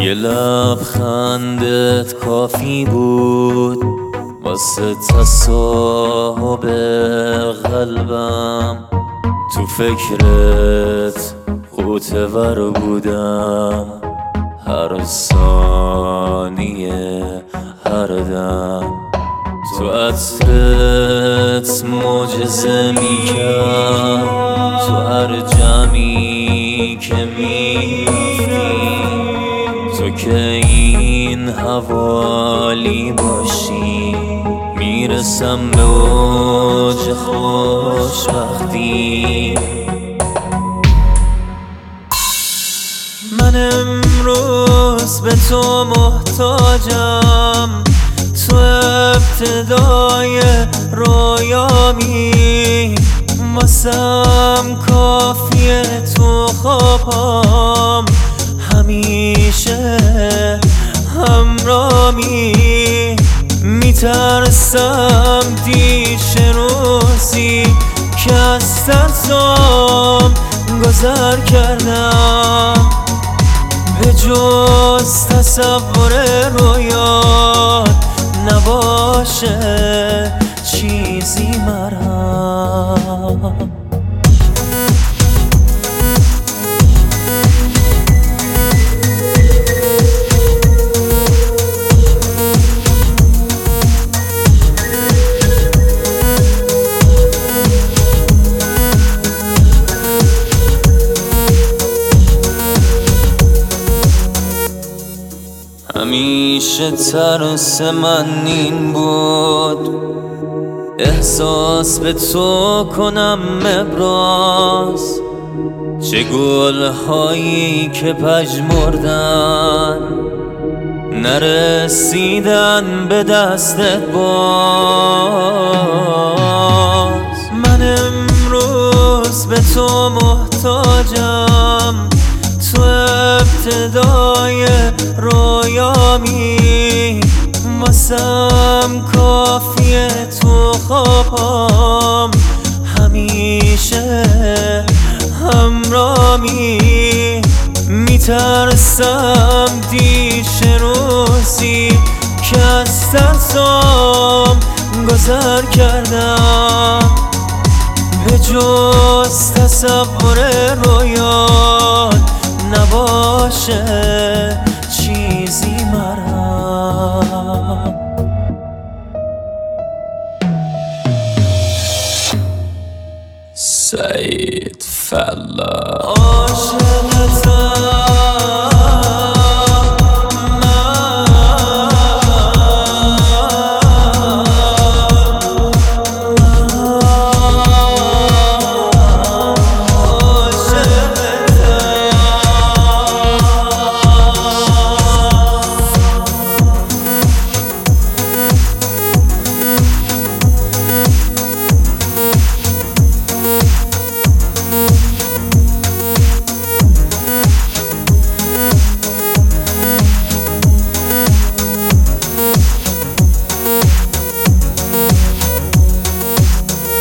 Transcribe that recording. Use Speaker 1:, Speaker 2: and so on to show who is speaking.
Speaker 1: یه لبخندت کافی بود واسه تصاحب قلبم. تو فکرت غوطه‌ور بودم، هر ثانیه هر دم. تو عطرت معجزه میکرد، تو هر جمعی که میرفتی. تو که این حوالی باشی میرسم به اوج خوشبختی. من امروز به تو محتاجم، تو ابتدای رویامی. واسم کافیه تو خوابم همیشه همرامی. میترسم دیش روزی که از ترسم گذر کردم. به جز تصور رویات نباشه چیزی مرا. همیشه ترس من این بود احساس به تو کنم ابراز. چه گل‌هایی که پژمردن نرسیدن به دستت باز. من امروز به تو محتاجم، تو ابتدای رویامی. واسم کافیه تو خوابم همیشه همرامی. میترسم دیش روزی که از ترسم گذر کردم. به جز تصور رویات نباشه چیزی مرا. سعید فلا عاشقتم.